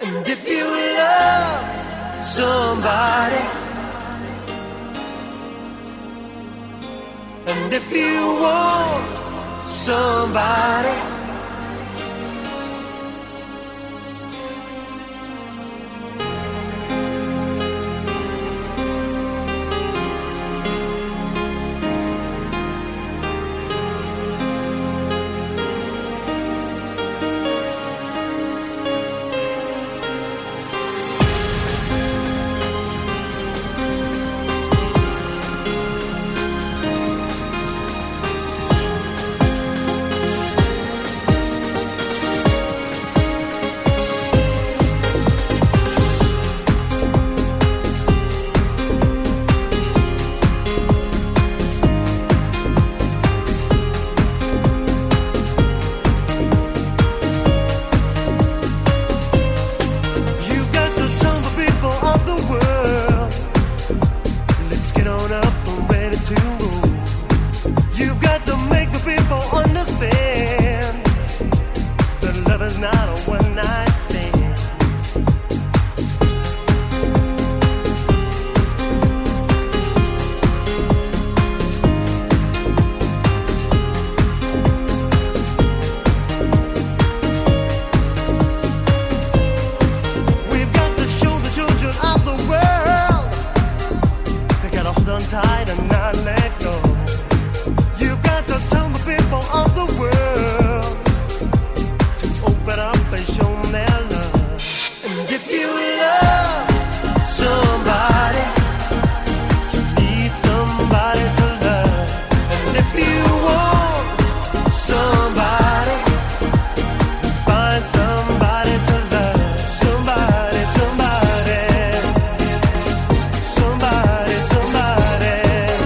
And if you love somebody, and if you want somebody, tight and not let go. You've got to tell the people of the world to open up and show them their love. And if you love somebody, you need somebody to love. And if you want somebody, find somebody to love. Somebody, somebody, somebody, somebody.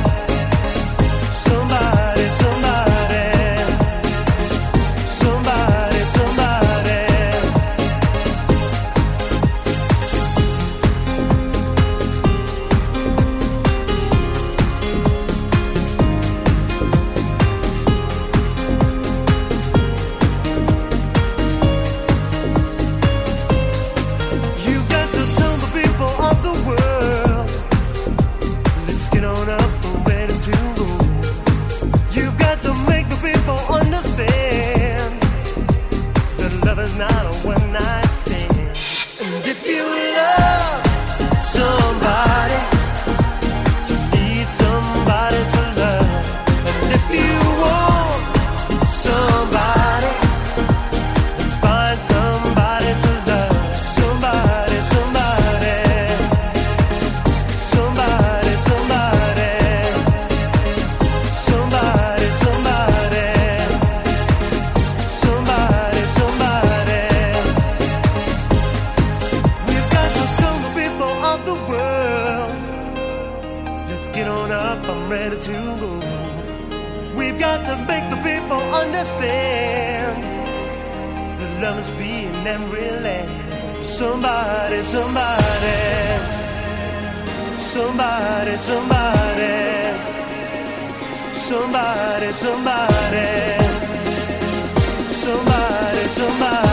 Somebody, somebody, somebody, somebody. You got to tell the people of the world, let's get on up and ready to roll. You've got to make the people understand that love is not a one-night stand. And if you love somebody, you need somebody to love. And if you want somebody, find somebody to love. Somebody, somebody, somebody, somebody. Somebody, somebody, somebody, somebody. We've got to tell the people of the world, let's get on up, I'm ready to go. We've got to make the people understand that love is being every land. Somebody, somebody, somebody, somebody. Somebody, somebody, somebody, somebody.